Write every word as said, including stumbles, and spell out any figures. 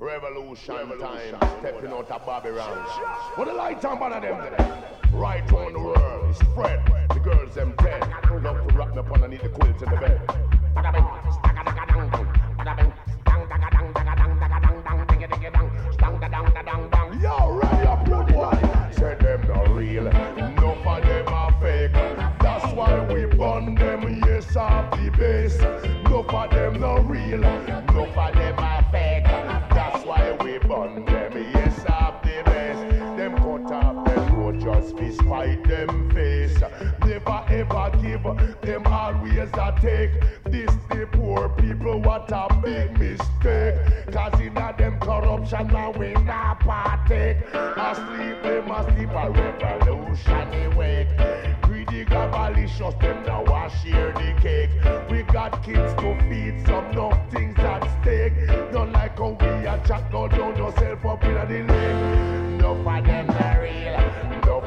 Revolution, Revolution time, stepping out of Babylon. What the light on one of them today? Right on the world, it's spread. The girls them dead. Love to wrap me up underneath the quilt in the bed. Yo, ready up, good one. Say them not real, enough of them are fake. That's why we burn them, yes, off the base. Enough of them not real, enough of them are fake. That's why we burn them, yes, off the base. Them cut off them road just to spite them face. Never ever give, them always a take. This the poor people, what a big mistake. Cause in a them corruption now we not partake. Asleep them asleep, a revolution awake. Greedy gabalicious, them now a share the cake. We got kids to feed, some no things at stake. Don't like how we a chat, go down yourself up in the lake.